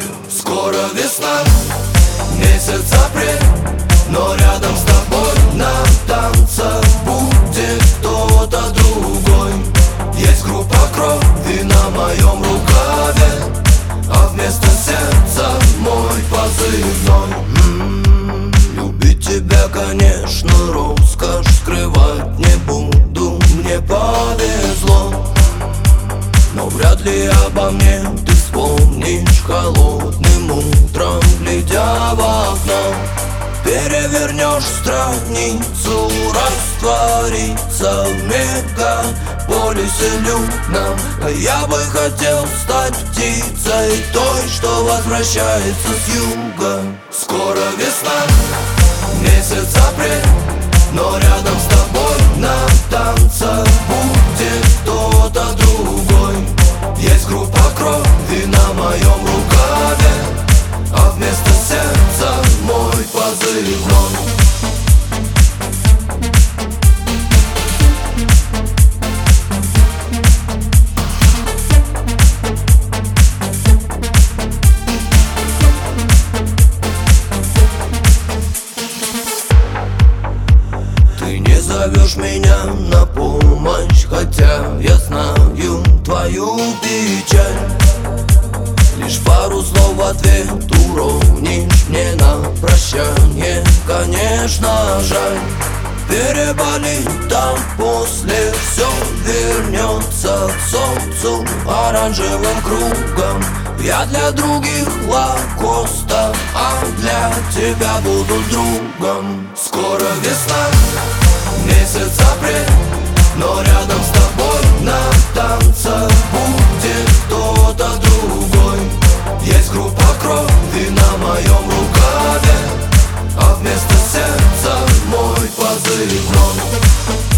Скоро весна, месяц апрель, но рядом с тобой на танцах будет кто-то другой. Есть группа крови на моем рукаве, а вместо сердца мой позывной. Любить тебя, конечно, роскошь, скрывать не буду, мне повезло. Но вряд ли обо мне ты вспомнишь холодным утром, глядя в окно. Перевернешь страницу, раствориться в мегаполисе людном. А я бы хотел стать птицей той, что возвращается с юга. Скоро весна, месяц апрель, но рядом с тобой на танцах будет кто-то другой. Есть группа крови на моем рукаве, а вместо сердца мой позывной. Ты не зовешь меня на помощь, хотя я знаю твою печаль. Лишь пару слов в ответ уронишь мне на прощание. Конечно, жаль, переболит там после, все вернется к солнцу оранжевым кругом. Я для других лакоста, а для тебя буду другом. Скоро весна, месяц апрель, но рядом с тобой на танцах будет кто-то другой. Есть группа крови на моем рукаве, а вместо сердца мой позывной.